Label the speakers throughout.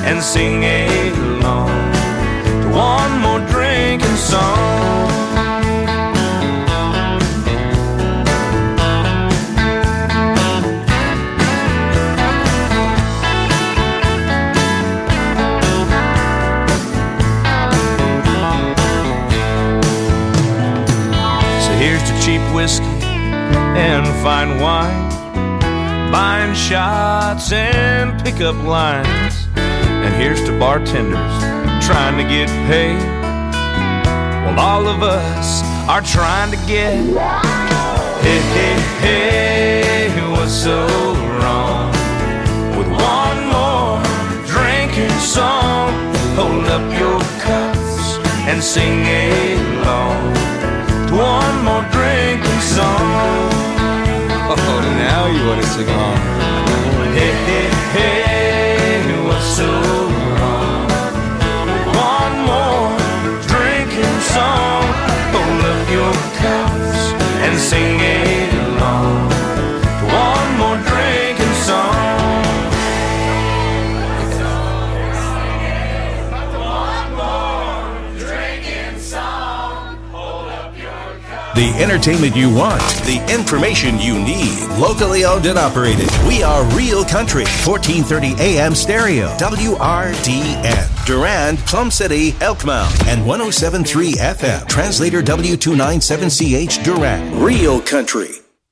Speaker 1: and sing along to one more drinking song. Cheap whiskey and fine wine, buying shots and pickup lines. And here's to bartenders trying to get paid, while all of us are trying to get. Hey, hey, hey, what's so wrong with one more drinking song? Hold up your cups and sing along to one more drinking song.
Speaker 2: Oh, now you want to sing along.
Speaker 1: Hey, hey, hey, what's so wrong? One more drinking song. Hold up your cups and sing along to one more drinking song.
Speaker 3: The entertainment you want, the information you need. Locally owned and operated. We are Real Country, 1430 AM stereo, WRDN. Durand, Plum City, Elkmount, and 107.3 FM. Translator W297CH Durand. Real Country.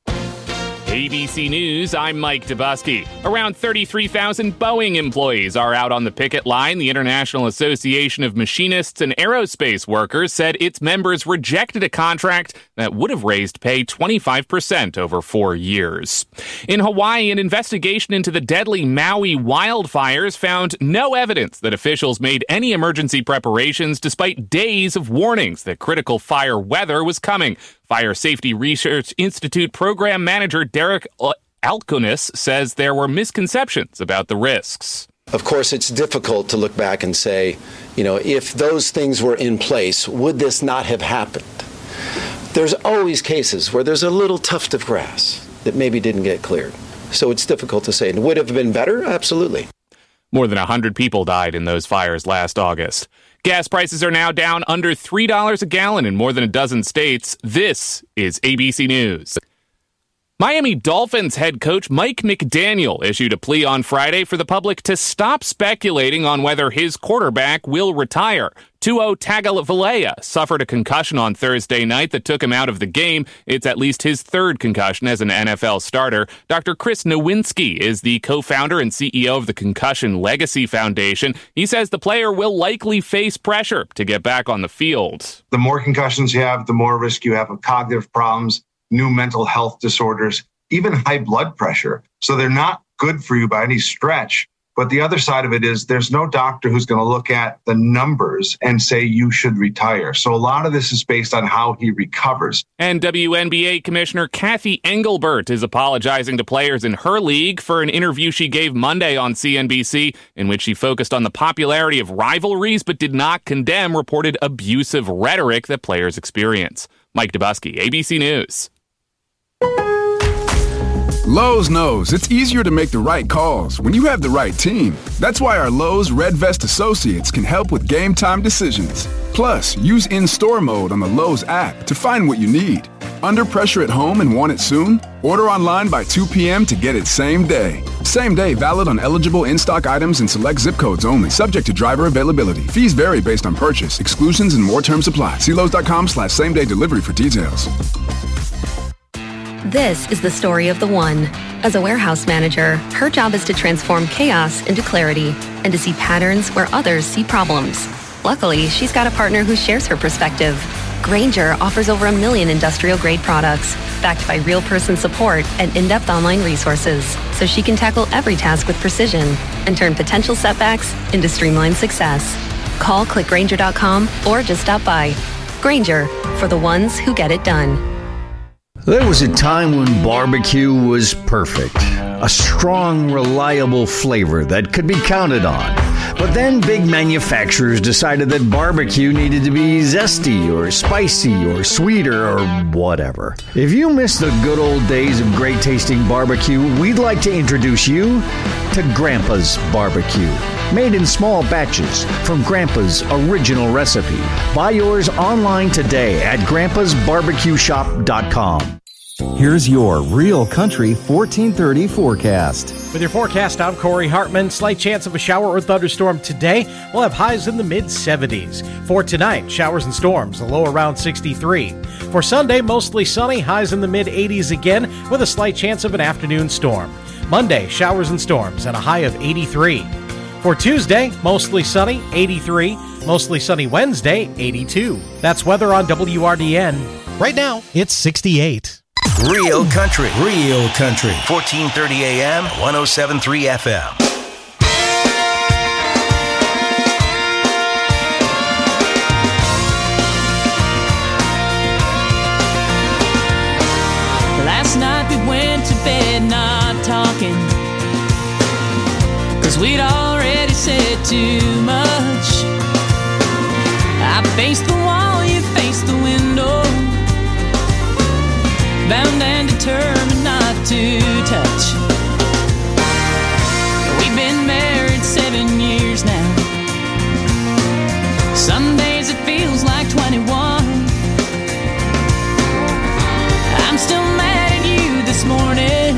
Speaker 4: ABC News, I'm Mike Dubusky. Around 33,000 Boeing employees are out on the picket line. The International Association of Machinists and Aerospace Workers said its members rejected a contract that would have raised pay 25% over 4 years. In Hawaii, an investigation into the deadly Maui wildfires found no evidence that officials made any emergency preparations despite days of warnings that critical fire weather was coming. Fire Safety Research Institute Program Manager Derek Alkonis says there were misconceptions about the risks.
Speaker 5: Of course, it's difficult to look back and say, if those things were in place, would this not have happened? There's always cases where there's a little tuft of grass that maybe didn't get cleared. So it's difficult to say. And would it have been better? Absolutely.
Speaker 4: More than 100 people died in those fires last August. Gas prices are now down under $3 a gallon in more than a dozen states. This is ABC News. Miami Dolphins head coach Mike McDaniel issued a plea on Friday for the public to stop speculating on whether his quarterback will retire. Tua Tagovailoa suffered a concussion on Thursday night that took him out of the game. It's at least his third concussion as an NFL starter. Dr. Chris Nowinski is the co-founder and CEO of the Concussion Legacy Foundation. He says the player will likely face pressure to get back on the field.
Speaker 6: The more concussions you have, the more risk you have of cognitive problems, new mental health disorders, even high blood pressure. So they're not good for you by any stretch. But the other side of it is there's no doctor who's going to look at the numbers and say you should retire. So a lot of this is based on how he recovers.
Speaker 4: And WNBA Commissioner Kathy Engelbert is apologizing to players in her league for an interview she gave Monday on CNBC in which she focused on the popularity of rivalries but did not condemn reported abusive rhetoric that players experience. Mike Dubusky, ABC News.
Speaker 7: Lowe's knows it's easier to make the right calls when you have the right team. That's why our Lowe's Red Vest associates can help with game time decisions. Plus, use in-store mode on the Lowe's app to find what you need. Under pressure at home and want it soon? Order online by 2 p.m. to get it same day. Same day valid on eligible in-stock items and select zip codes only, subject to driver availability. Fees vary based on purchase. Exclusions and more terms apply. See Lowe's.com/same-day delivery for details.
Speaker 8: This is the story of the one. As a warehouse manager, her job is to transform chaos into clarity and to see patterns where others see problems. Luckily, she's got a partner who shares her perspective. Grainger offers over 1 million industrial-grade products, backed by real person support and in-depth online resources, so she can tackle every task with precision and turn potential setbacks into streamlined success. Call clickgrainger.com or just stop by. Grainger, for the ones who get it done.
Speaker 9: There was a time when barbecue was perfect. A strong, reliable flavor that could be counted on. But then big manufacturers decided that barbecue needed to be zesty or spicy or sweeter or whatever. If you miss the good old days of great tasting barbecue, we'd like to introduce you to Grandpa's Barbecue. Made in small batches from Grandpa's original recipe. Buy yours online today at grandpasbarbecueshop.com.
Speaker 10: Here's your Real Country 1430 forecast.
Speaker 11: With your forecast, I'm Corey Hartman. Slight chance of a shower or thunderstorm today. We'll have highs in the mid-70s. For tonight, showers and storms, a low around 63. For Sunday, mostly sunny, highs in the mid-80s again, with a slight chance of an afternoon storm. Monday, showers and storms, and a high of 83. For Tuesday, mostly sunny, 83. Mostly sunny Wednesday, 82. That's weather on WRDN. Right now, it's 68.
Speaker 3: Real Country, 1430 AM, 107.3 FM.
Speaker 12: Last night we went to bed not talking, 'cause we'd already said too much. I faced the wall, you faced the window, bound and determined not to touch. We've been married 7 years now. Some days it feels like 21. I'm still mad at you this morning.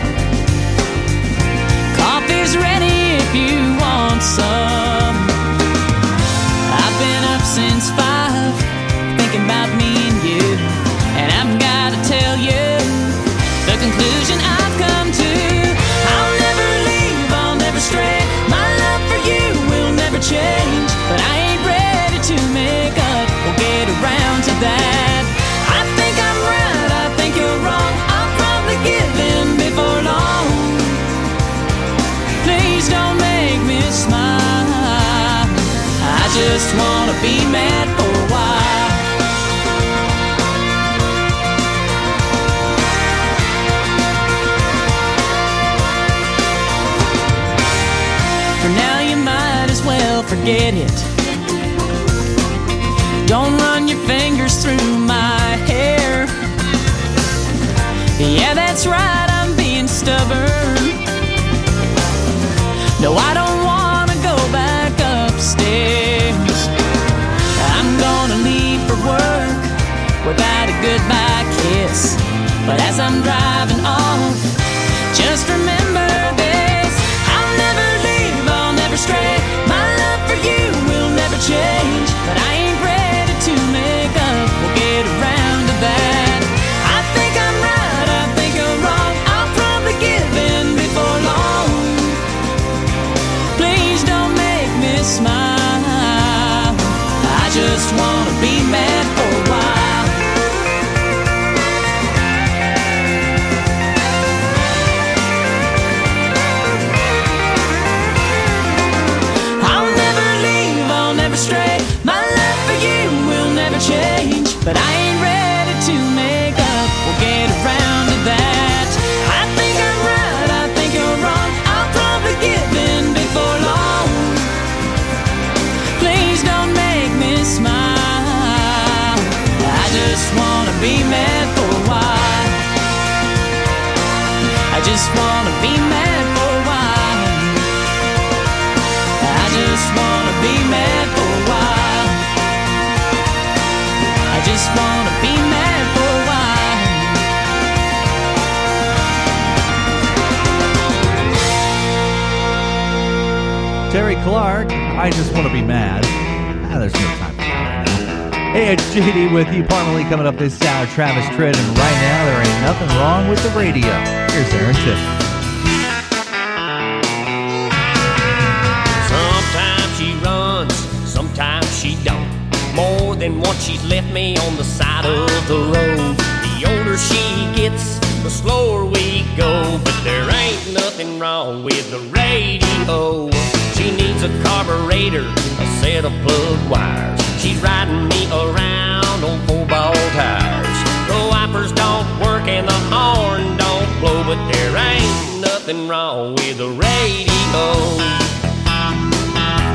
Speaker 12: Coffee's ready if you want some. I've been up since 5, thinking about me and you. And I've got to tell you the conclusion I've come to. I'll never leave, I'll never stray. My love for you will never change. But I ain't ready to make up or get around to that. I think I'm right, I think you're wrong. I'll probably give in before long. Please don't make me smile. I just want to be mad for a while. Forget it. Don't run your fingers through my hair. Yeah, that's right, I'm being stubborn. No, I don't want to go back upstairs. I'm gonna leave for work without a goodbye kiss. But as I'm driving off, just remember this. I'll never leave, I'll never stray. You will never change, but I ain't ready to make up or get around to that. I think I'm right, I think you're wrong. I'll probably give in before long. Please don't make me smile. I just want to be mad for a while. Straight. My love for you will never change, but I ain't ready to make up or get around to that. I think I'm right, I think you're wrong. I'll probably give in before long. Please don't make me smile. I just want to be mad for a while. I just want to be mad for a while. I just want to be mad for a while. I just want to be mad for a
Speaker 13: while. Terry Clark, I just want to be mad. There's no time for that right now. Hey, it's JD with you. Parmalee coming up this hour. Travis Tritt, and right now there ain't nothing wrong with the radio. Here's Aaron Tippett.
Speaker 14: Sometimes she don't. More than once she's left me on the side of the road. The older she gets, the slower we go. But there ain't nothing wrong with the radio. She needs a carburetor, a set of plug wires. She's riding me around on 4-ball tires. The wipers don't work and the horn don't blow. But there ain't nothing wrong with the radio.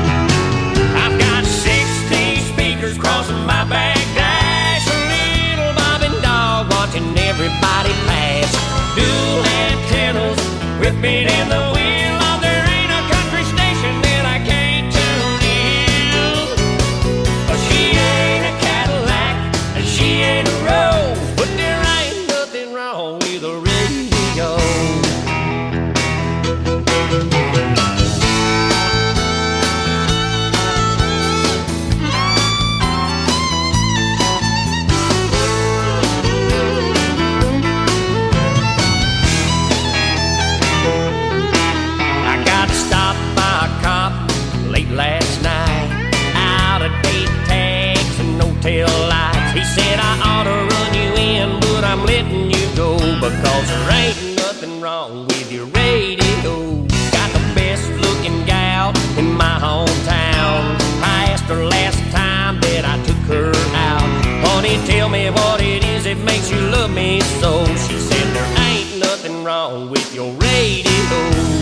Speaker 14: 'cause there ain't nothing wrong with your radio. Got the best looking gal in my hometown. I asked her last time that I took her out, honey, tell me what it is that makes you love me so. She said there ain't nothing wrong with your radio.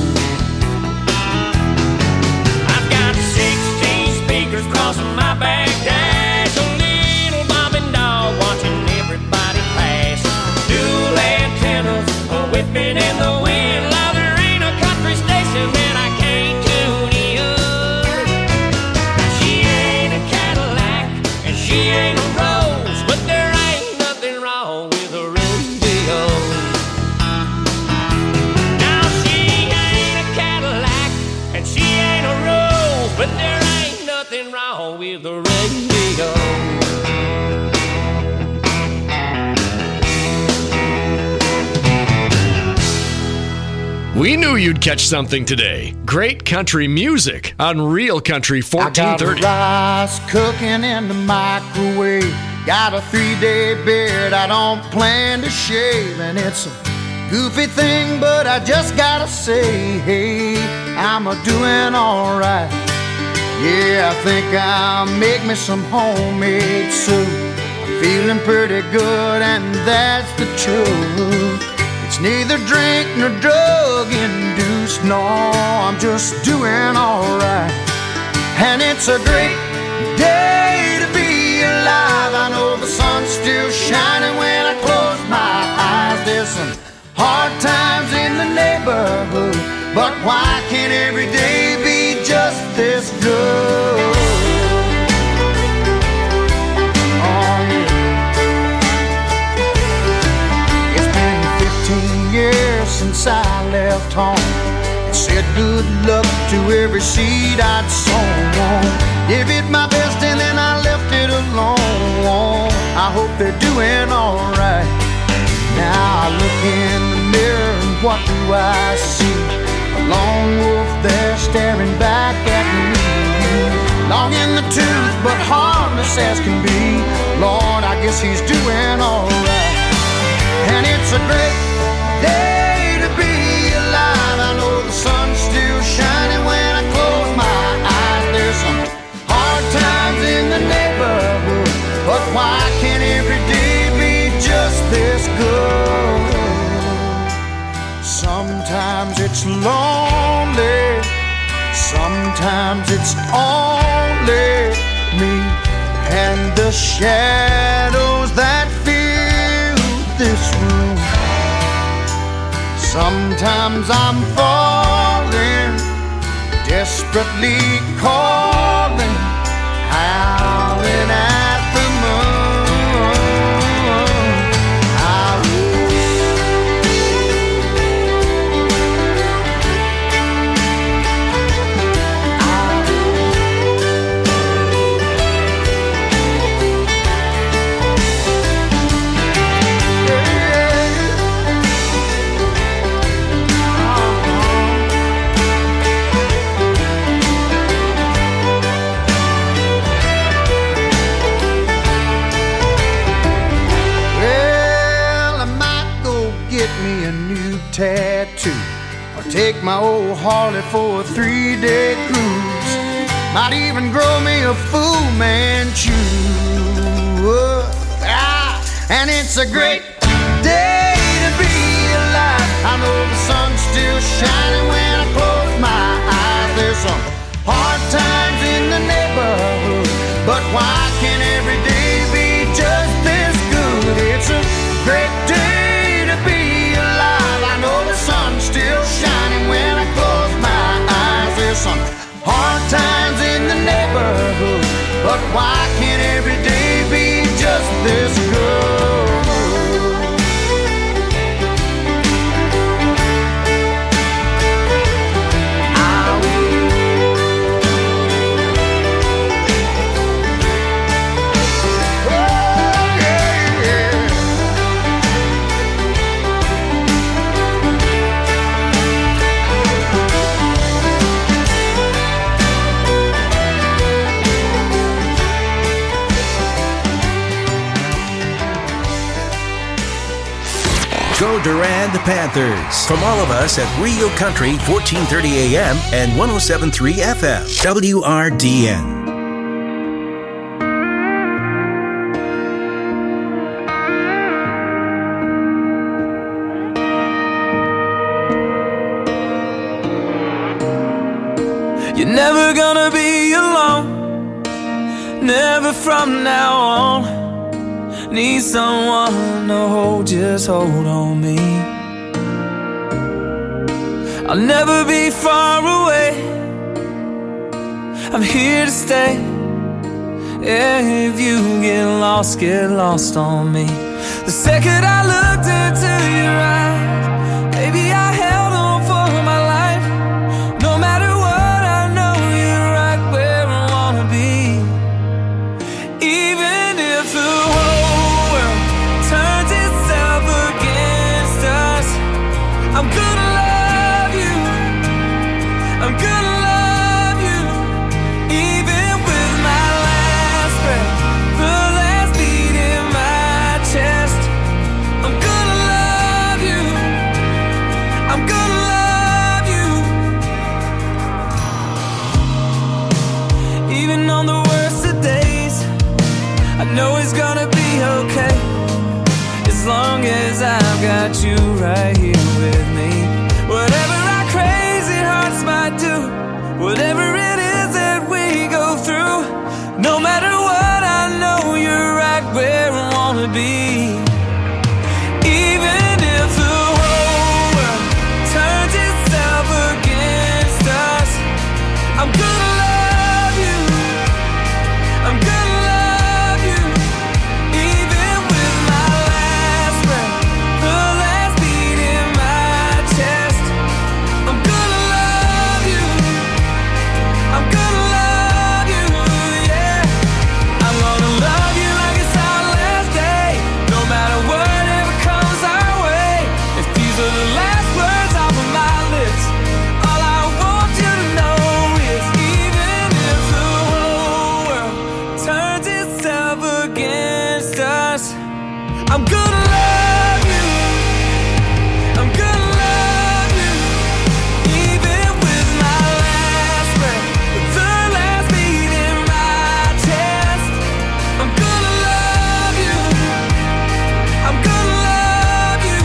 Speaker 14: I've got 16 speakers crossing my back dash, a little bobbing dog watching everybody pass, dual antennas whipping in the wind. Now there ain't a country station that I can't tune in. She ain't a Cadillac and she ain't a Rose, but there ain't nothing wrong with a radio. Now she ain't a Cadillac and she ain't a Rose, but there ain't nothing wrong with the radio.
Speaker 15: We knew you'd catch something today. Great country music on Real Country 1430.
Speaker 16: I got rice cooking in the microwave. Got a 3-day beard I don't plan to shave. And it's a goofy thing, but I just gotta say, hey, I'm a-doing alright. Yeah, I think I'll make me some homemade soup. I'm feeling pretty good, and that's the truth. It's neither drink nor drug induced, no, I'm just doing alright. And it's a great day to be alive. I know the sun's still shining when I close my eyes. There's some hard times in the neighborhood, but why can't every day be just this good? Since I left home, and said good luck to every seed I'd sown. Give it my best and then I left it alone. I hope they're doing alright. Now I look in the mirror and what do I see? A lone wolf there staring back at me. Long in the tooth but harmless as can be. Lord, I guess he's doing alright. And it's a great day to be alive. I know the sun's still shining when I close my eyes. There's some hard times in the neighborhood, but why can't every day be just this good? Sometimes it's lonely, sometimes it's only me and the shadows that fill this room. Sometimes I'm falling, desperately calling, howling at the moon. Tattoo, or take my old Harley for a 3-day cruise. Might even grow me a Fu Manchu. And it's a great day to be alive. I know the sun's still shining when I close my eyes. There's some hard times in the neighborhood, but why can't every day be just this good? It's a great day to be alive. I know the sun's still shining when I close my eyes. There's some hard times in the neighborhood, but why can't every day be just this good?
Speaker 3: Rio Durand Panthers. From all of us at Rio Country, 1430 AM and 107.3 FM, WRDN.
Speaker 17: You're never gonna be alone, never from now on. Need someone to hold, just hold on me. I'll never be far away, I'm here to stay. Yeah, if you get lost on me. The second I looked into your eyes, baby, I held on for my life. No matter what, I know you're right where I wanna be. Even if the whole world turns itself against us, I'm gonna love you, I'm gonna love you. Even with my last breath, the last beat in my chest, I'm gonna love you, I'm gonna love you. Even on the worst of days, I know it's gonna be okay, as long as I've got you right here with me. Whatever our crazy hearts might do, whatever it is that we go through, no matter what, I know you're right where I wanna be. Even if the whole world turns itself against us, I'm gonna love you, I'm gonna love you. Even with my last breath, the last beat in my chest, I'm gonna love you, I'm gonna love you, yeah. I'm gonna love you like it's our last day, no matter whatever comes our way. If these are the last words off of my lips, all I want you to know is even if the whole world turns itself against us, I'm gonna love you, I'm gonna love you. Even with my last breath, the last beat in my chest, I'm gonna love you, I'm gonna love you.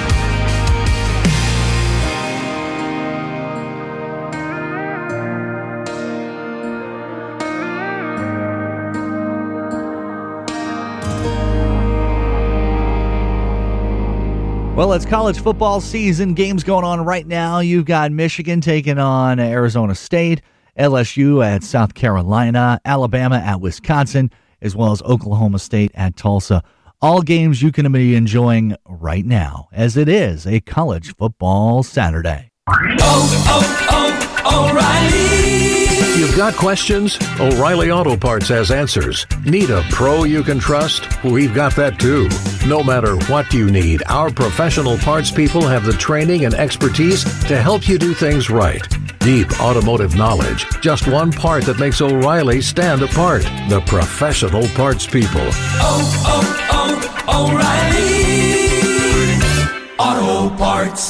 Speaker 13: Well, it's college football season. Games going on right now. You've got Michigan taking on Arizona State, LSU at South Carolina, Alabama at Wisconsin, as well as Oklahoma State at Tulsa. All games you can be enjoying right now, as it is a college football Saturday.
Speaker 17: O'Reilly.
Speaker 18: You've got questions? O'Reilly Auto Parts has answers. Need a pro you can trust? We've got that too. No matter what you need, our professional parts people have the training and expertise to help you do things right. Deep automotive knowledge. Just one part that makes O'Reilly stand apart. The professional parts people.
Speaker 17: O'Reilly Auto Parts.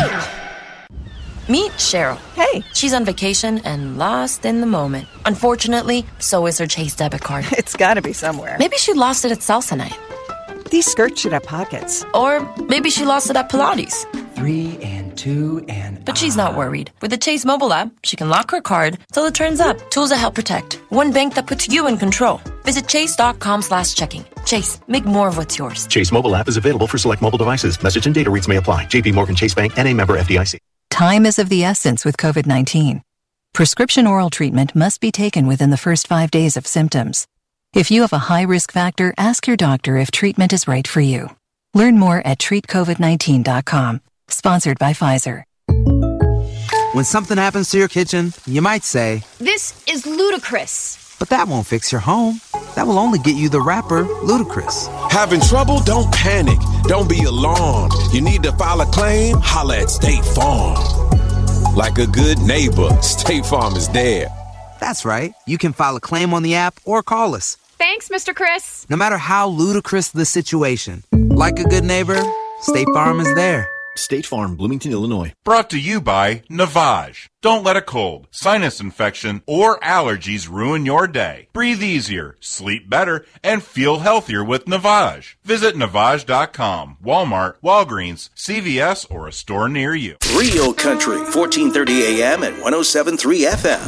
Speaker 19: Meet Cheryl. Hey. She's on vacation and lost in the moment. Unfortunately, so is her Chase debit card.
Speaker 20: It's gotta be somewhere.
Speaker 19: Maybe she lost it at salsa night.
Speaker 20: These skirts should have pockets.
Speaker 19: Or maybe she lost it at Pilates.
Speaker 20: 3 and 2 and...
Speaker 19: But she's not worried. With the Chase mobile app, she can lock her card till it turns up. Tools that help protect. One bank that puts you in control. Visit chase.com/checking. Chase, make more of what's yours.
Speaker 21: Chase mobile app is available for select mobile devices. Message and data rates may apply. JP Morgan Chase Bank, N.A. member FDIC.
Speaker 22: Time is of the essence with COVID-19. Prescription oral treatment must be taken within the first 5 days of symptoms. If you have a high risk factor, ask your doctor if treatment is right for you. Learn more at treatcovid19.com. Sponsored by Pfizer.
Speaker 23: When something happens to your kitchen, you might say,
Speaker 24: "This is ludicrous."
Speaker 23: But that won't fix your home. That will only get you the rapper, Ludacris.
Speaker 25: Having trouble? Don't panic. Don't be alarmed. You need to file a claim? Holla at State Farm. Like a good neighbor, State Farm is there.
Speaker 23: That's right. You can file a claim on the app or call us.
Speaker 24: Thanks, Mr. Chris.
Speaker 23: No matter how ludicrous the situation, like a good neighbor, State Farm is there.
Speaker 21: State Farm, Bloomington, Illinois.
Speaker 1: Brought to you by Navage. Don't let a cold, sinus infection, or allergies ruin your day. Breathe easier, sleep better, and feel healthier with Navage. Visit Navage.com, Walmart, Walgreens, CVS, or a store near you.
Speaker 3: Real Country, 1430 AM and 107.3 FM.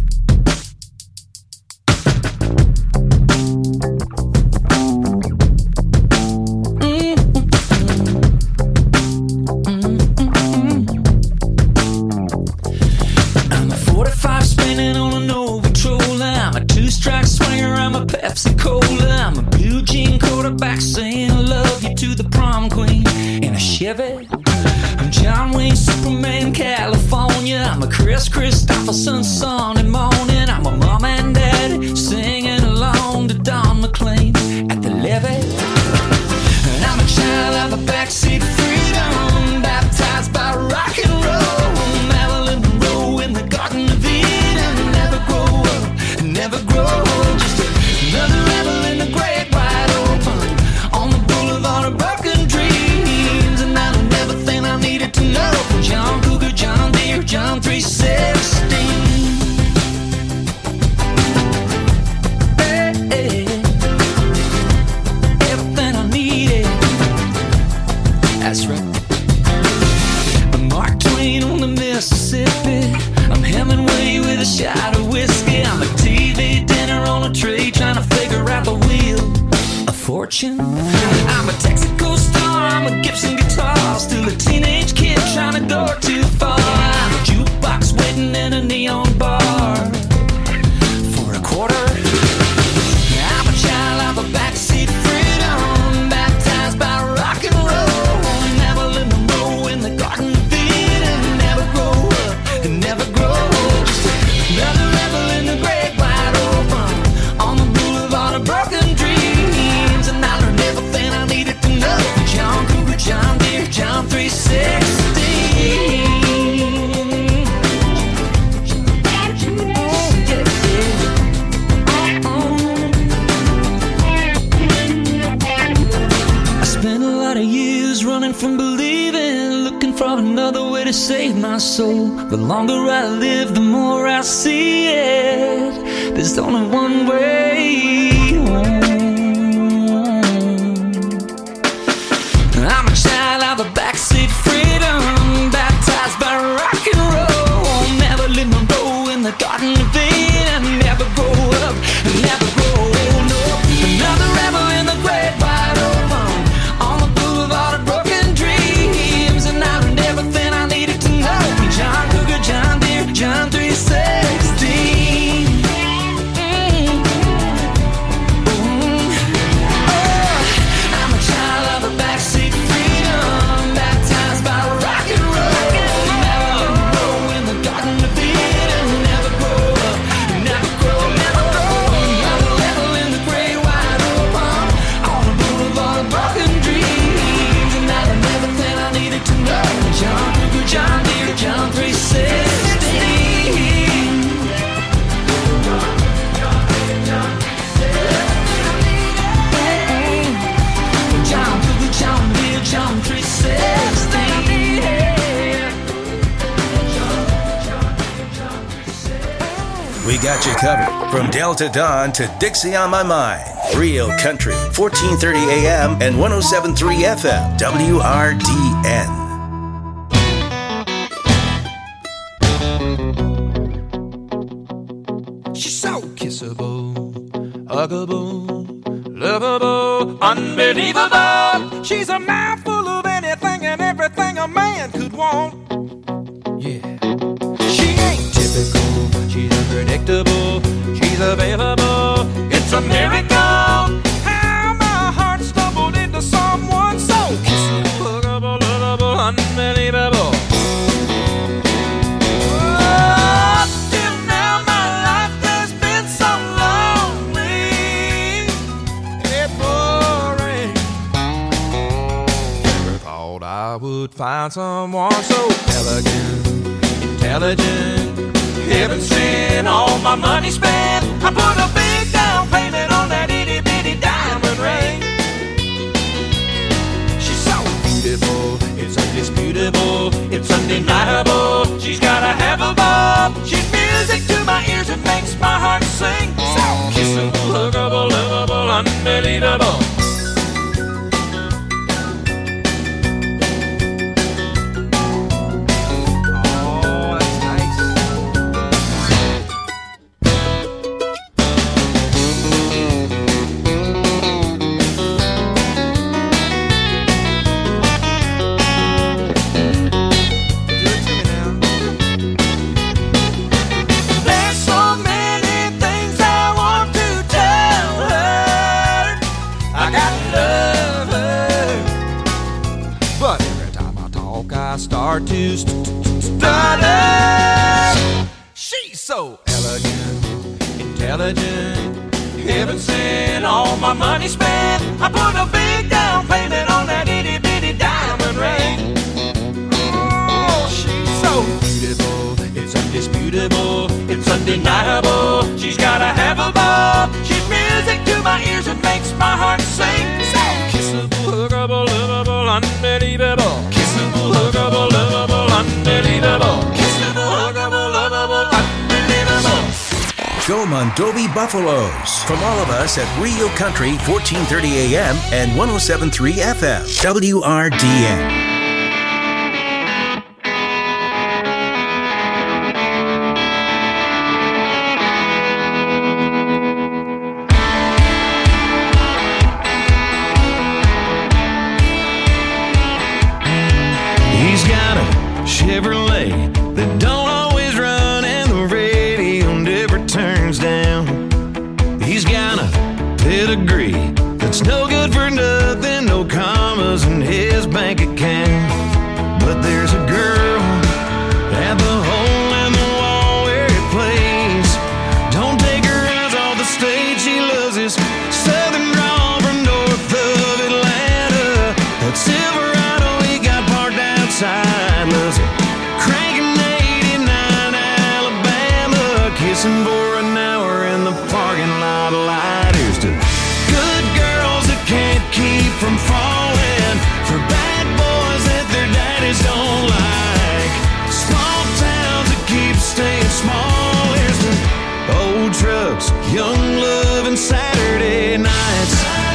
Speaker 17: Spinning on an old patrol. I'm a two-strike swinger, I'm a Pepsi-Cola. I'm a blue jean quarterback saying I love you to the prom queen in a Chevy. I'm John Wayne, Superman, California. I'm a Chris Christopherson Sunday morning. I'm a mom and daddy singing along to Don McLean at the levee. And I'm a child of a backseat freedom, baptized by rock and roll. Marilyn Monroe in the Garden of Eden. Never grow, just another rebel in the great wide open on the boulevard of broken dreams. And I learned everything I needed to know from John Cougar, John Deere, John 316. Hey, hey. Everything I needed, that's right. I'm Mark Twain on the Mississippi. I'm Hemingway with a shot of whiskey. I'm a TV dinner on a tray trying to figure out the wheel of fortune. I'm a Texaco star, I'm a Gibson guitar, still a teenage kid trying to go too far. I'm a jukebox waiting in a neon bar for a quarter. I'm a child of a backseat freedom, baptized by rock and roll. Marilyn Monroe in the Garden of Eden. Never grow up and never grow. Another rebel in the great wide open on the boulevard of broken dreams. And I learned everything I needed to know from John Cougar, John Deere, John 316. I spent a lot of years running from believing, looking for another way to save my soul. The longer I live, the more I see it. There's only one way home. I'm a child of a backseat freedom, baptized by rock and roll. Marilyn Monroe in the Garden of Eden. Never grow up, never grow old. No, another rebel in the great wide open on the boulevard of broken dreams. And I learned everything I needed to know from John Cougar, John Deere, John 316. I'm a child of a backseat freedom, baptized by rock and roll. Marilyn Monroe in the Garden of Eden. Never grow up, never grow, never grow. Another level in the great wide open on the boulevard of broken dreams. And I learned everything I needed to know. John Cougar, John Deere, John 316. John Cougar, John Deere, John 316.
Speaker 3: We got you covered from Delta Dawn to Dixie on My Mind. Real Country, 1430 AM and 107.3 FM, WRDN.
Speaker 17: She's so kissable, huggable, lovable, unbelievable. She's a mouthful of anything and everything a man could want. Yeah. She ain't typical, she's unpredictable, she's available. It's a miracle how my heart stumbled into someone so kissable, huggable, lovable, unbelievable. I would find someone so elegant, intelligent, heaven sent, all my money spent. I put a big down payment on that itty bitty diamond ring. She's so beautiful,
Speaker 25: hard to study. She's so elegant, intelligent, heaven sent, all my money spent. I put a big down payment on that itty bitty diamond ring. Oh, she's so beautiful, it's undisputable, it's undeniable. She's gotta have a ball. She's music to my ears and makes my heart sing. So kissable, huggable, lovable, unbelievable. Kissable, huggable, lovable, unbelievable. Kissable, huggable, lovable, unbelievable.
Speaker 3: Joe Mondovi Buffaloes. From all of us at Real Country, 1430 AM and 107.3 FM. WRDN.
Speaker 2: He's got a Chevrolet that don't always run and the radio never turns down. He's got a pedigree that's no good for nothing, no commas in his bank account. But there's a girl at the hole in the wall where he plays. Don't take her eyes off the stage, she loves his southern drawl from north of Atlanta. That Silverado he got parked outside, loves it cranking 89 Alabama, kissing for an hour in the parking lot light. Here's to good girls that can't keep from falling, for bad boys that their daddies don't like, small towns that keep staying small. Here's to old trucks, young love, and Saturday nights.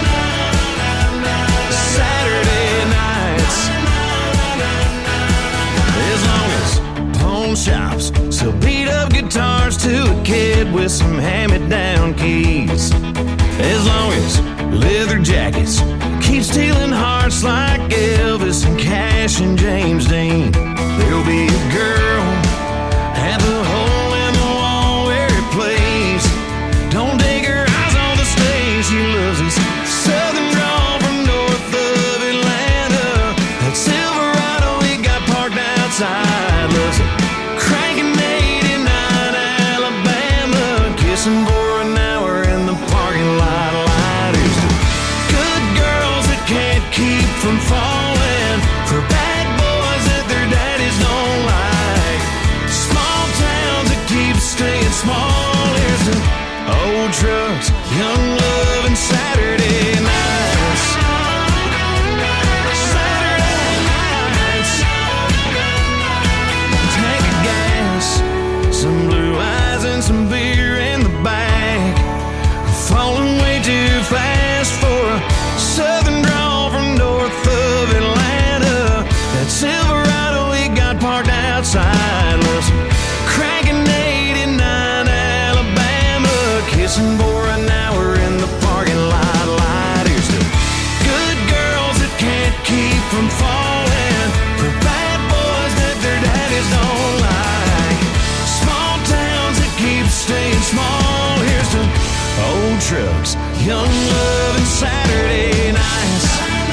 Speaker 2: Saturday nights. As long as pawn shops sell beat up guitars to a kid with some hand-me-down keys. As long as leather jackets keep stealing hearts like Elvis and Cash and James Dean. There'll be a girl at the hole in the wall where he plays. Don't take her eyes on the stage, she loves his southern drawl from north of Atlanta. That Silverado he got parked outside, loves it cranking 89 Alabama, kissing for an hour in the parking lot light. Here's to good girls that can't keep from falling, for bad boys that their daddies don't like, small towns that keep staying small. Here's to old trucks, young love, and Saturday nights. Saturday nights. Tank of gas, some blue eyes and some beer in the back. Falling way too fast for a southern drawl from north of Atlanta. That Silverado he got parked outside, loves cranking 89 Alabama, kissing for an hour in the parking lot light. Here's to good girls that can't keep from falling, for bad boys that their daddies don't like, small towns that keep staying small. Here's to old trucks, young love, and Saturday nights.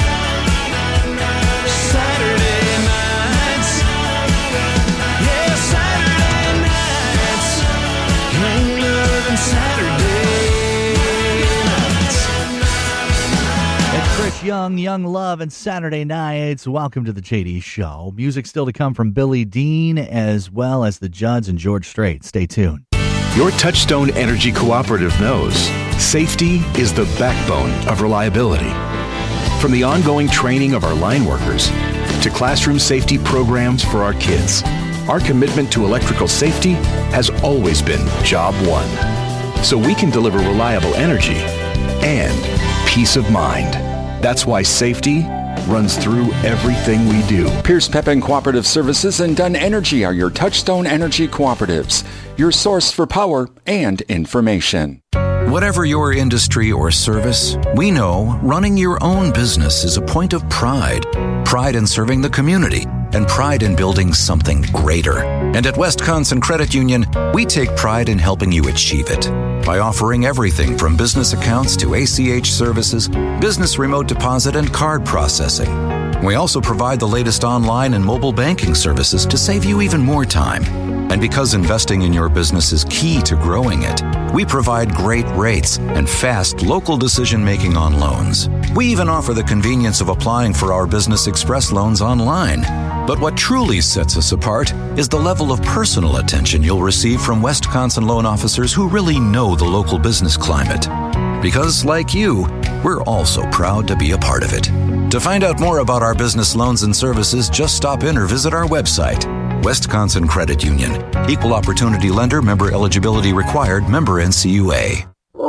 Speaker 2: Saturday nights. Yeah, Saturday nights. Young love and Saturday nights.
Speaker 13: It's Chris Young, Young Love, and Saturday Nights. Welcome to the JD Show. Music still to come from Billy Dean, as well as the Judds and George Strait. Stay tuned.
Speaker 4: Your Touchstone Energy Cooperative knows safety is the backbone of reliability. From the ongoing training of our line workers to classroom safety programs for our kids, our commitment to electrical safety has always been job one. So we can deliver reliable energy and peace of mind. That's why safety runs through everything we do.
Speaker 5: Pierce Pepin Cooperative Services and Dunn Energy are your Touchstone Energy Cooperatives, your source for power and information.
Speaker 6: Whatever your industry or service, we know running your own business is a point of pride. Pride in serving the community and pride in building something greater. And at Wisconsin Credit Union, we take pride in helping you achieve it by offering everything from business accounts to ACH services, business remote deposit, and card processing. We also provide the latest online and mobile banking services to save you even more time. And because investing in your business is key to growing it, we provide great rates and fast local decision-making on loans. We even offer the convenience of applying for our Business Express loans online. But what truly sets us apart is the level of personal attention you'll receive from Wisconsin loan officers who really know the local business climate. Because, like you, we're also proud to be a part of it. To find out more about our business loans and services, just stop in or visit our website. Wisconsin Credit Union. Equal Opportunity Lender. Member eligibility required. Member NCUA.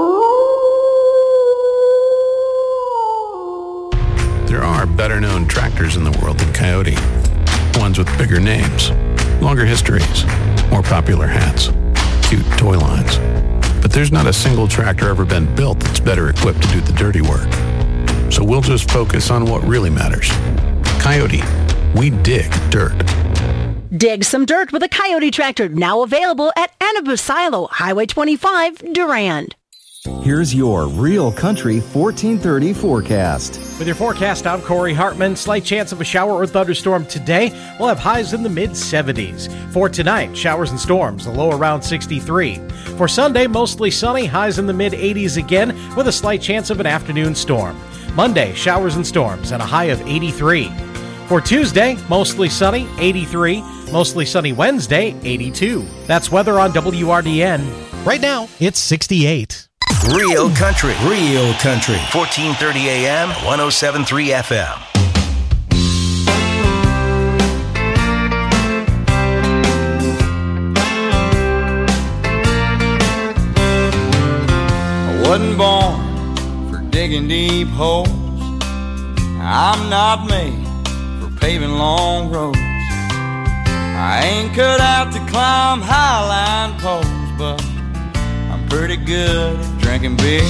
Speaker 7: There are better-known tractors in the world than Coyote. Ones with bigger names, longer histories, more popular hats, cute toy lines. But there's not a single tractor ever been built that's better equipped to do the dirty work. So we'll just focus on what really matters. Coyote. We dig dirt.
Speaker 8: Dig some dirt with a Coyote tractor, now available at Anabu Silo, Highway 25, Durand.
Speaker 9: Here's your Real Country 1430 forecast.
Speaker 10: With your forecast, I'm Corey Hartman. Slight chance of a shower or thunderstorm today. We'll have highs in the mid-70s. For tonight, showers and storms, a low around 63. For Sunday, mostly sunny, highs in the mid-80s again, with a slight chance of an afternoon storm. Monday, showers and storms, and a high of 83. For Tuesday, mostly sunny, 83. Mostly sunny Wednesday, 82. That's weather on WRDN. Right now, it's 68.
Speaker 3: Real Country. Real Country. 1430 AM, 107.3 FM.
Speaker 16: I wasn't born for digging deep holes. I'm not made for paving long roads. I ain't cut out to climb highline poles, but I'm pretty good at drinking beer.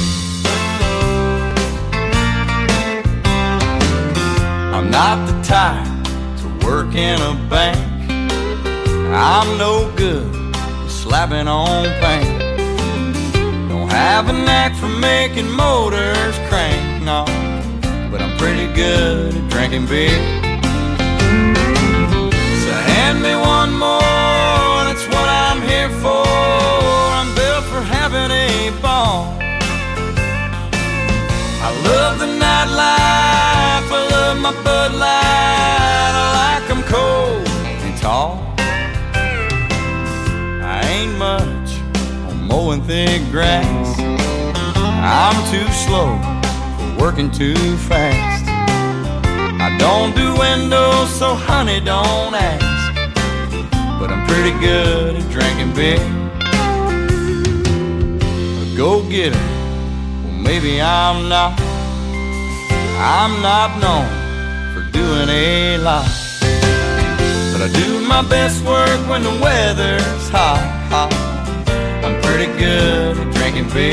Speaker 16: I'm not the type to work in a bank. I'm no good at slapping on paint. Don't have a knack for making motors crank, no, but I'm pretty good at drinking beer. So hand me one more, that's what I'm here for. I'm built for having a ball. I love the nightlife, I love my Bud Light. I like them cold and tall. I ain't much on mowing thick grass. I'm too slow for working too fast. I don't do windows, so honey, don't ask. But I'm pretty good at drinking beer. A go-getter, well maybe I'm not. I'm not known for doing a lot, but I do my best work when the weather's hot, hot. I'm pretty good at drinking beer.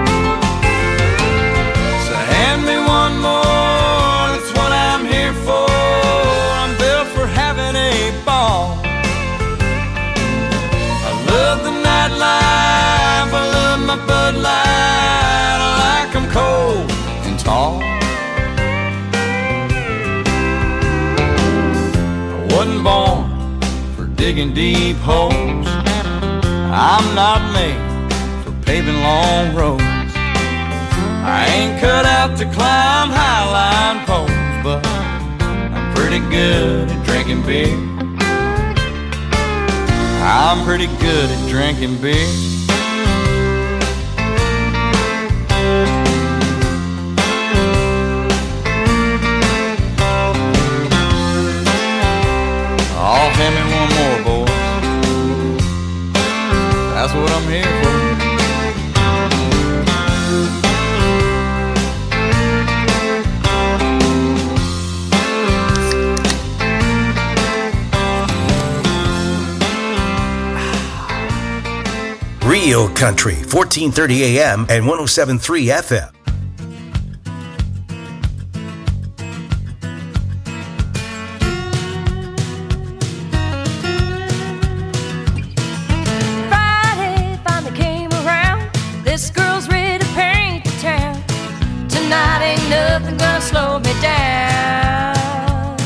Speaker 16: So hand me one more, that's what I'm here for. I'm built for having a ball. I love the nightlife, I love my Bud Light. I like them cold and tall. I wasn't born for digging deep holes. I'm not made for paving long roads. I ain't cut out to climb highline poles, but I'm pretty good at drinking beer. I'm pretty good at drinking beer. Oh, hand me one more, boys. That's what I'm here for.
Speaker 3: Real Country, 1430 AM and 107.3 FM.
Speaker 12: Friday finally came around. This girl's ready to paint the town. Tonight ain't nothing gonna slow me down.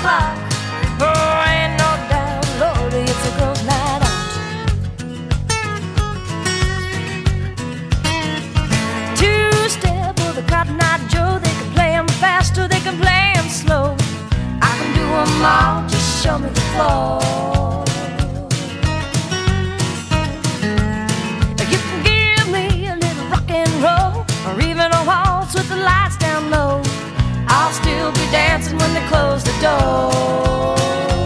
Speaker 11: o'clock. Oh, ain't no doubt, Lord, it's a girls' night out. Two-step with a Cotton Eye Joe. They can play 'em fast or they can play 'em slow. I can do 'em all, just show me the floor. You can give me a little rock and roll, or even a waltz with the lights down low. I'll still be dancing when they close the door.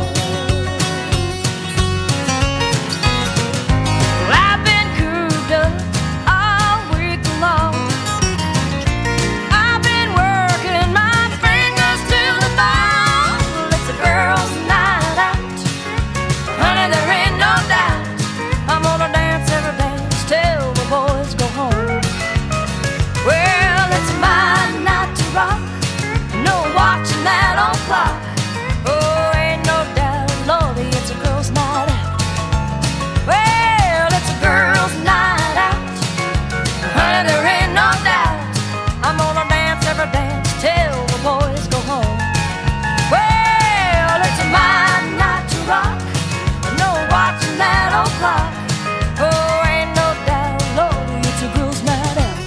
Speaker 11: Well, I've been cooped up all week long. I've been working my fingers till the bone. Well, it's a girls' night out. Honey, there ain't no doubt. I'm gonna dance every dance till the boys go home. Well, it's my night to rock. No watching that old clock. Oh, ain't no doubt, Lordy, it's a girls' night out. Well, it's a girls' night out. Honey, there ain't no doubt. I'm gonna dance every dance till the boys go home. Well, it's my night to rock. No watching that old clock. Oh, ain't no doubt, Lordy, it's a girls' night out.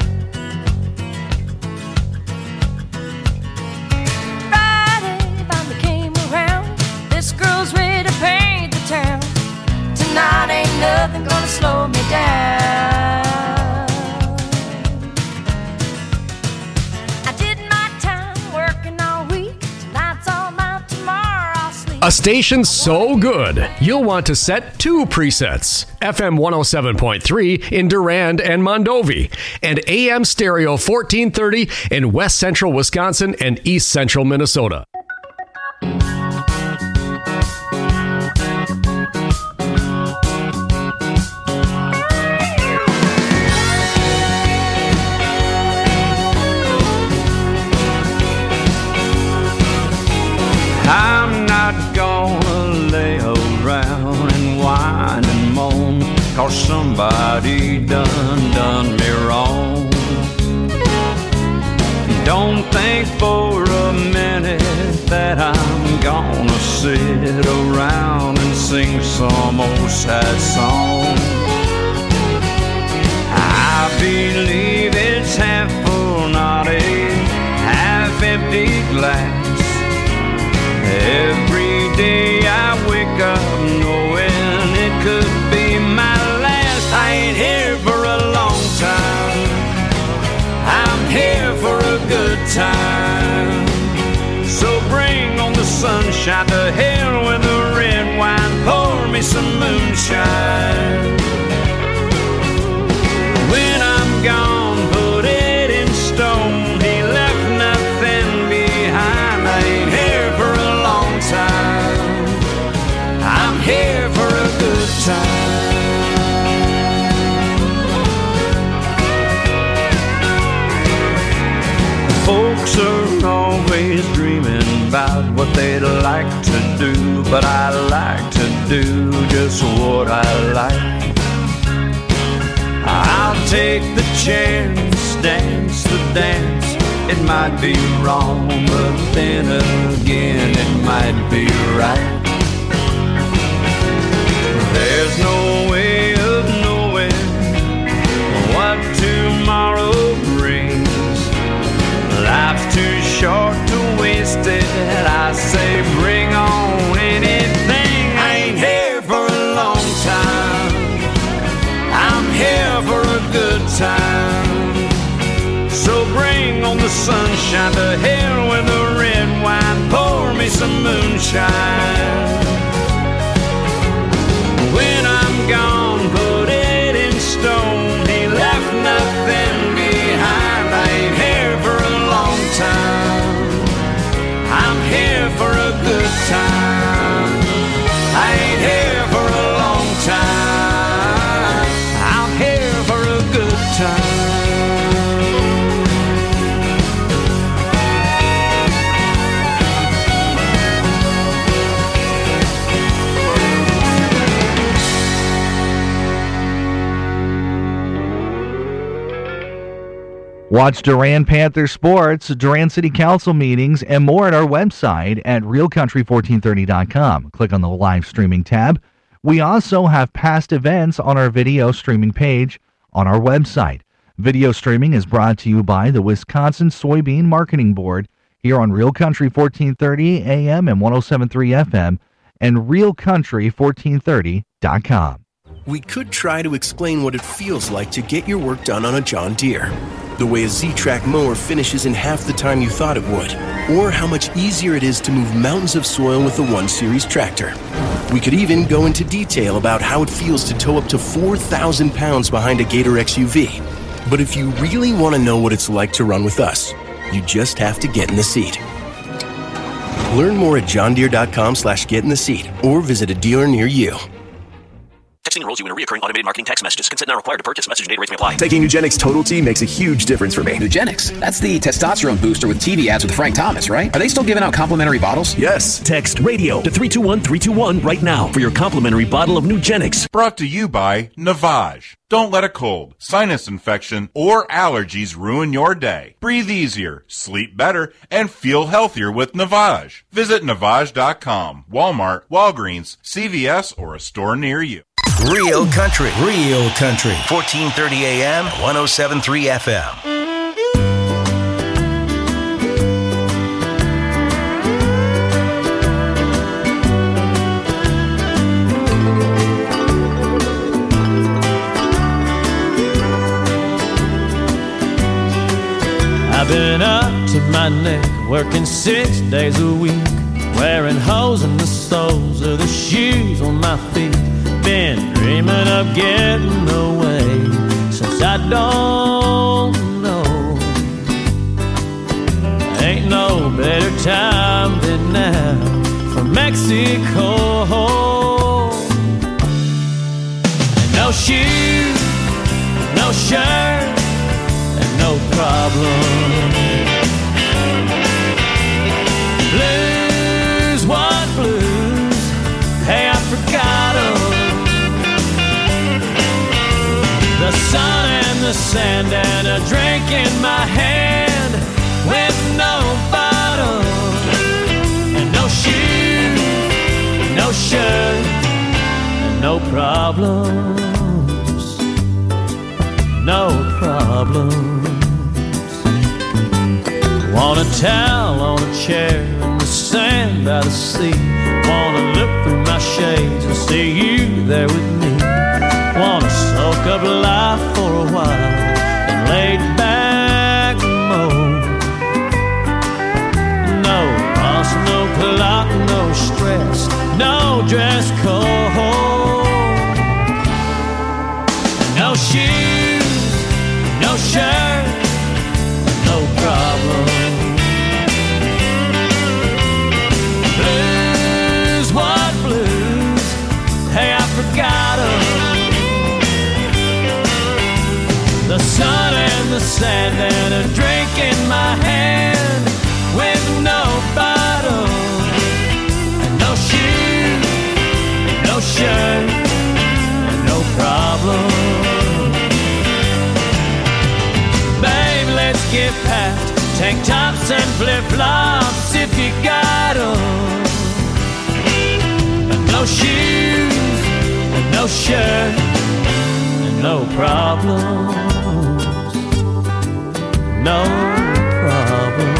Speaker 11: Friday finally came around. This girl's ready to paint the town. Tonight ain't nothing gonna slow me down. I did my time working all week. Tonight's all night, tomorrow I'll sleep.
Speaker 14: A station so good, you'll want to set 2 presets. FM 107.3 in Durand and Mondovi, and AM Stereo 1430 in West Central Wisconsin and East Central Minnesota.
Speaker 15: I'm not gonna lay around and whine and moan, 'cause somebody done me wrong. Don't think for a minute that I'm gonna sit around and sing some old sad song. I believe it's half full, not a half empty glass. Every day I wake up knowing it could be my last. I ain't here for a long time, I'm here for a good time. So bring on the sunshine, to hell with the red wine, pour me some moonshine. When I'm gone, put it in stone, he left nothing behind. I ain't here for a long time, I'm here for a good time. Folks are always dreaming about what they'd like to do, but I like to do just what I like. I'll take the chance, dance the dance. It might be wrong, but then again it might be right. There's no way of knowing what tomorrow brings. Life's too short to waste it. I say bring on anything. I ain't here for a long time, I'm here for a good time. So bring on the sunshine, to hell with the red wine, pour me some moonshine. When I'm gone, put it in stone, he left nothing behind. I ain't here for a long time, I'm here for a good time. I ain't here for a long time, I'm here for a good time.
Speaker 13: Watch Durand Panther sports, Durand City Council meetings, and more at our website at realcountry1430.com. Click on the live streaming tab. We also have past events on our video streaming page on our website. Video streaming is brought to you by the Wisconsin Soybean Marketing Board here on Real Country 1430 AM and 107.3 FM and realcountry1430.com.
Speaker 18: We could try to explain what it feels like to get your work done on a John Deere. The way a Z-Track mower finishes in half the time you thought it would. Or how much easier it is to move mountains of soil with the 1 Series tractor. We could even go into detail about how it feels to tow up to 4,000 pounds behind a Gator XUV. But if you really want to know what it's like to run with us, you just have to get in the seat. Learn more at johndeere.com/get-in-the-seat or visit a dealer near you.
Speaker 19: Texting enrolls you in a recurring automated marketing text messages. Consent not required to purchase. Message and data rates may apply.
Speaker 20: Taking Nugenix Total T makes a huge difference for me.
Speaker 22: Nugenix? That's the testosterone booster with TV ads with Frank Thomas, right? Are they still giving out complimentary bottles?
Speaker 20: Yes.
Speaker 24: Text radio to 321-321 right now for your complimentary bottle of Nugenix.
Speaker 1: Brought to you by Navage. Don't let a cold, sinus infection, or allergies ruin your day. Breathe easier, sleep better, and feel healthier with Navage. Visit Navage.com, Walmart, Walgreens, CVS, or a store near you.
Speaker 3: Real Country. 1430 AM, 107.3 FM.
Speaker 17: I've been up to my neck, working 6 days a week, wearing holes in the soles of the shoes on my feet. Been dreaming of getting away since I don't know. Ain't no better time than now for Mexico. And no shoes, no shirt, and no problem. Blues, what blues? Hey, I forgot 'em. The sun and the sand and a drink in my hand with no bottom and no shoes, no shirt, and no problems, no problems. Want a towel on a chair in the sand by the sea. Wanna look through my shades and see you there with me. Wanna soak up life for a while and lay back moan. No boss, no clock, no stress, no dress code. No shoes, no shirt, no problem. Blues, what blues? Hey, I forgot 'em. The sun and the sand and a drink in my hand with no bottle and no shoes, no shirt, and no problem. Babe, let's get packed, tank tops and flip-flops if you got 'em. And no shoes, and no shirt, and no problem. No problem.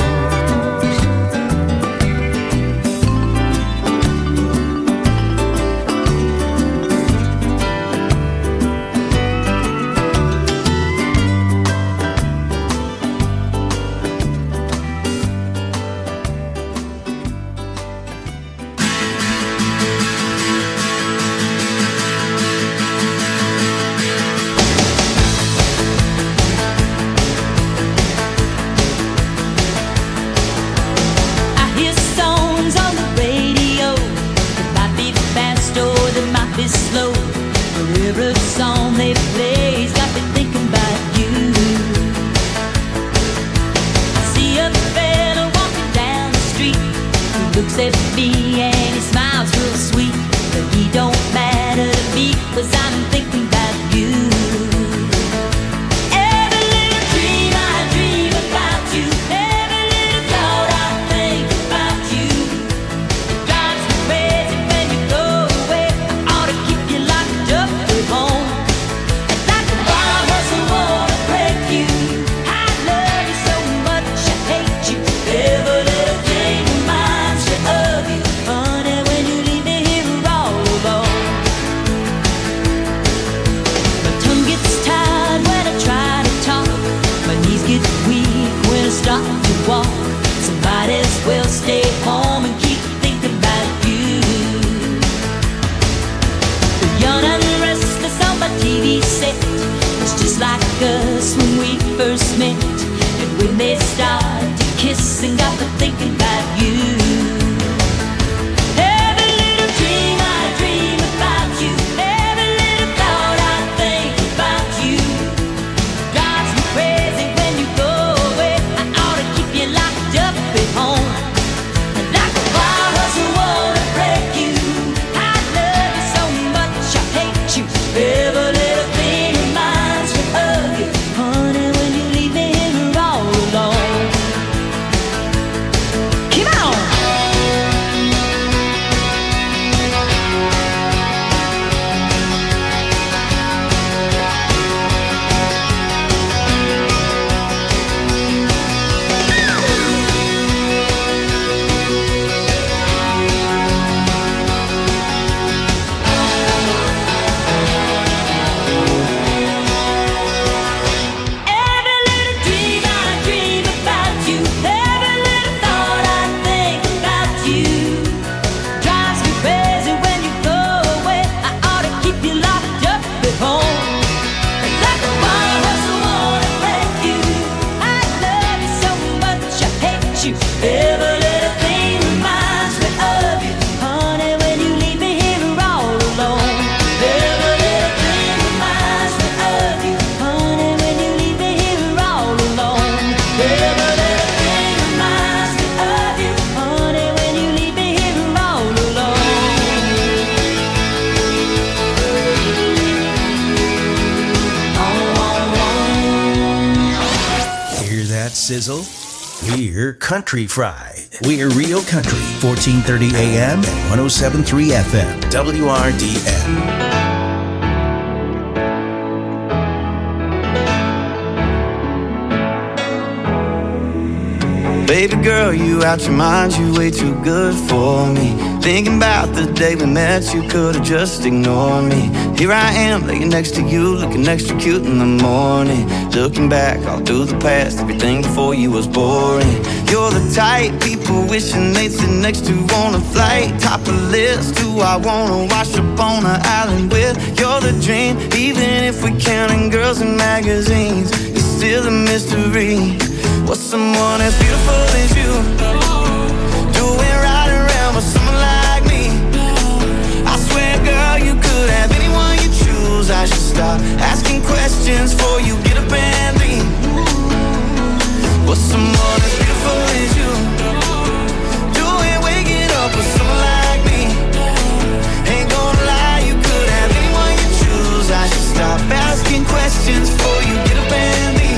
Speaker 11: looks at me and he smiles real sweet, but he don't matter to me, 'cause I'm thinking about you. Every little dream I dream
Speaker 18: sizzle. We're Country Fried. We're Real Country, 1430 AM and 107.3 FM, WRDF.
Speaker 17: Baby girl, you out your mind, you way too good for me. Thinking about the day we met, you could've just ignored me. Here I am, laying next to you, looking extra cute in the morning. Looking back all through the past, everything before you was boring. You're the type people wishing they'd sit next to on a flight. Top of the list, who I wanna wash up on an island with. You're the dream, even if we're counting girls in magazines. You're still a mystery. What's someone as beautiful as you doing right around with someone like me? I swear, girl, you could have anyone you choose. I should stop asking questions before you get up and leave. What's someone as beautiful as you doing waking up with someone like me? Ain't gonna lie, you could have anyone you choose. I should stop asking questions before you get up and leave.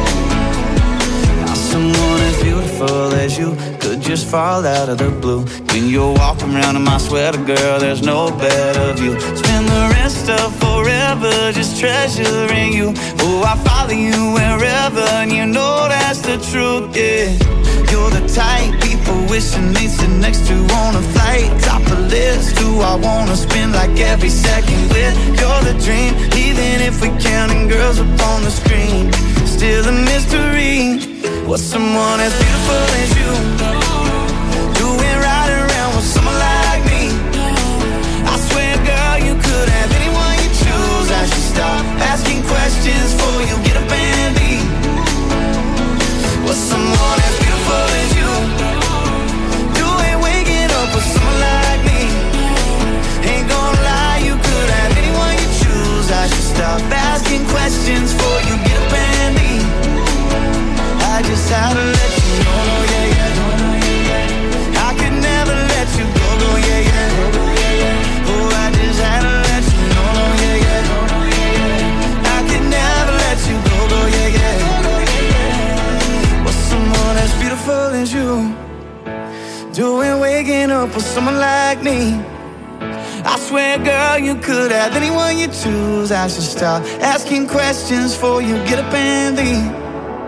Speaker 17: Someone as beautiful as you could just fall out of the blue. When you're walking around in my sweater, girl, there's no better view. Spend the rest of forever just treasuring you. Oh, I follow you wherever, and you know that's the truth, yeah. You're the type people wishing they'd sit next to on a flight. Top of the list, who I wanna spend like every second with. You're the dream, even if we're counting girls up on the screen. Still a mystery. What's someone as beautiful as you doing right around with someone like me? I swear, girl, you could have anyone you choose. I should stop asking questions before you get up and leave. What's someone as beautiful as you doing waking up with someone like me? Ain't gonna lie, you could have anyone you choose. I should stop asking questions before you get up and leave. I just had to let you know, yeah, yeah. I could never let you go, yeah, yeah. Oh, I just had to let you know, yeah, yeah. I could never let you go, yeah, yeah. What's someone as beautiful as you doing waking up with someone like me? I swear, girl, you could have anyone you choose. I should stop asking questions before you get up and leave.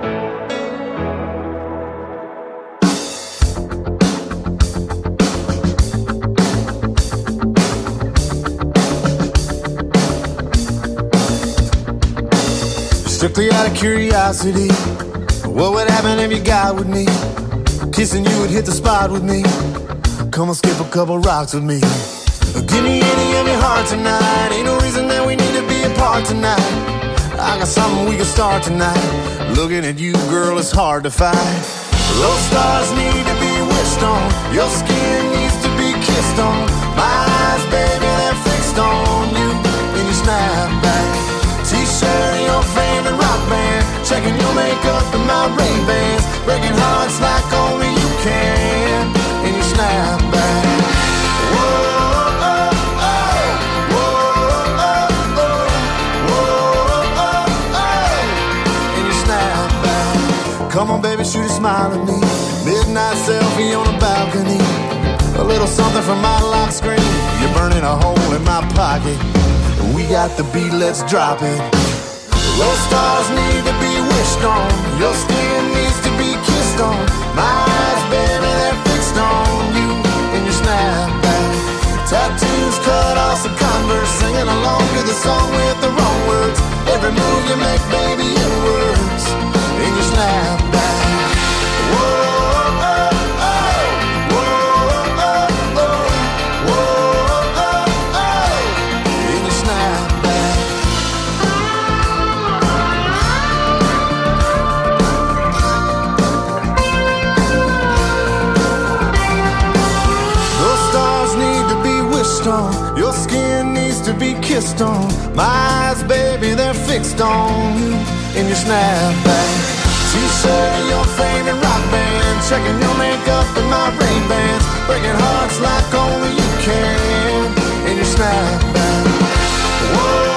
Speaker 2: Strictly out of curiosity, what would happen if you got with me? Kissing you would hit the spot with me. Come and skip a couple rocks with me. Give me any of your heart tonight. Ain't no reason that we need to be apart tonight. I got something we can start tonight. Looking at you, girl, it's hard to fight. Those stars need to be wished on. Your skin needs to be kissed on. My eyes, baby, they're fixed on you in your snapback. T-shirt, your favorite rock band. Checking your makeup and my Ray-Bans. Breaking hearts like only you can in your snapback. Whoa, oh, oh. Whoa, oh, oh. Whoa, oh, oh. In your snapback. Come on, baby, shoot a smile at me. Midnight selfie on a balcony. A little something from my lock screen. You're burning a hole in my pocket. We got the beat, let's drop it. Those stars need to be wished on. Your skin needs to be kissed on. My eyes, baby, they're fixed on you in your snapback. Tattoos cut off some Converse, singing along to the song with the wrong words. Every move you make, baby, it works in your snapback. Whoa. Your skin needs to be kissed on. My eyes, baby, they're fixed on you in your snapback. T-shirt, your favorite rock band. Checking your makeup and my Ray-Bans. Breaking hearts like only you can in your snapback. Whoa.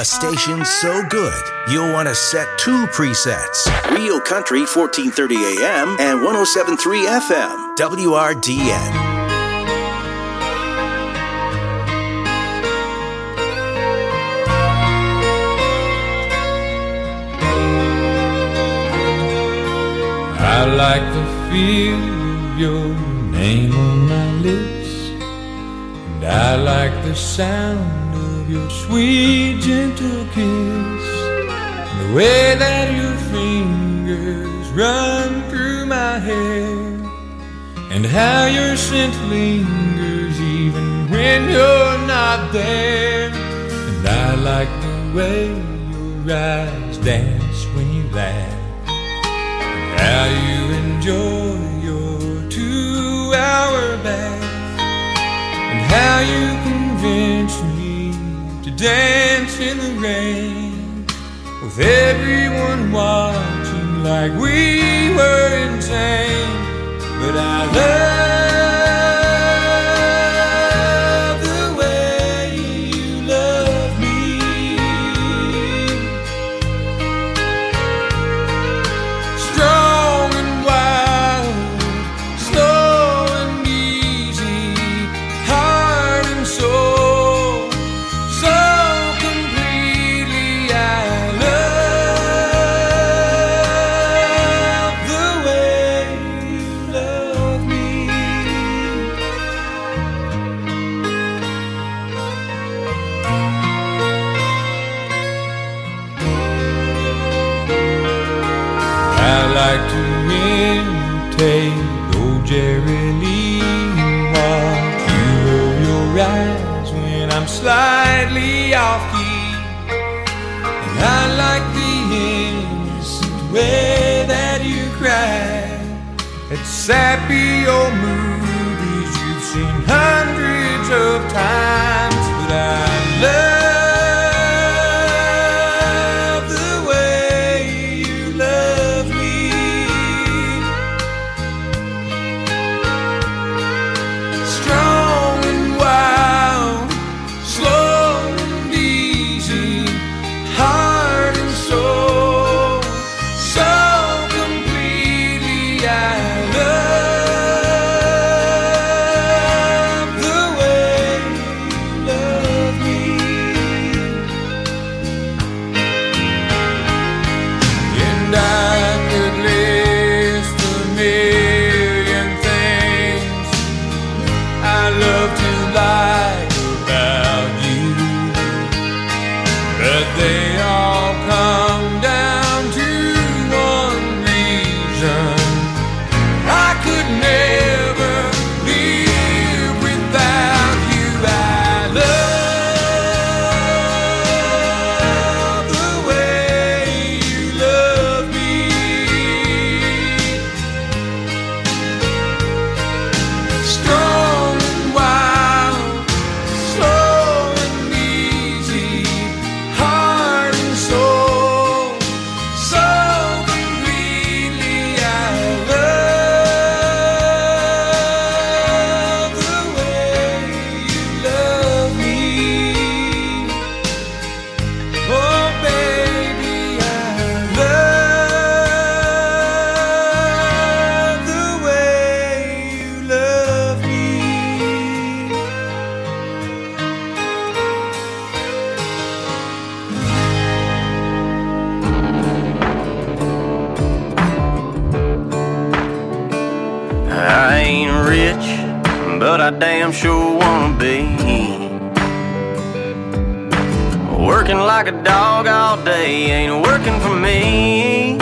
Speaker 3: A station so good, you'll want to set 2 presets. Real Country 1430 AM and 107.3 FM, WRDN.
Speaker 4: I like the feel of your name on my lips, and I like the sound of your sweet gentle kiss, and the way that your fingers run through my hair, and how your scent lingers even when you're not there. And I like the way your eyes dance when you laugh, how you enjoy your 2-hour bath, and how you convince me to dance in the rain, with everyone watching like we were insane. But I love the way you love me. Strong and wild, slow and easy, heart and soul, so completely I love the way you love me. I like to imitate old Jerry Lee, watch you roll your eyes when I'm slightly off key, and I like the innocent way that you cry at sappy old movies you've seen hundreds of times. But I love the way you love me. Strong and wild, slow and easy, heart and soul, so completely I love the way you love me. And I could list a million things I love to like about you, but they all come down to one reason: I could never live without you. I love the way you love me. Strong and wild, slow and easy, heart and soul, so completely I love the way you love me. Oh baby, I love the way you love me.
Speaker 15: I ain't rich, but I damn sure wanna be. Working like a dog all day ain't working for me.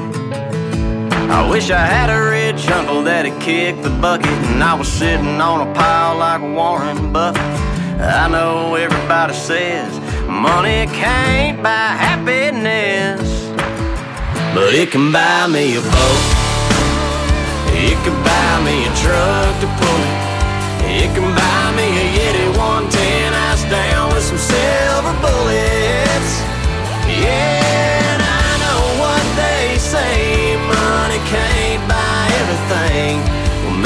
Speaker 15: I wish I had a rich uncle that'd kick the bucket and I was sitting on a pile like Warren Buffett. I know everybody says money can't buy happiness, but it can buy me a boat. It can buy me a truck to pull it. It can buy me a Yeti 110 ass down with some silver bullets.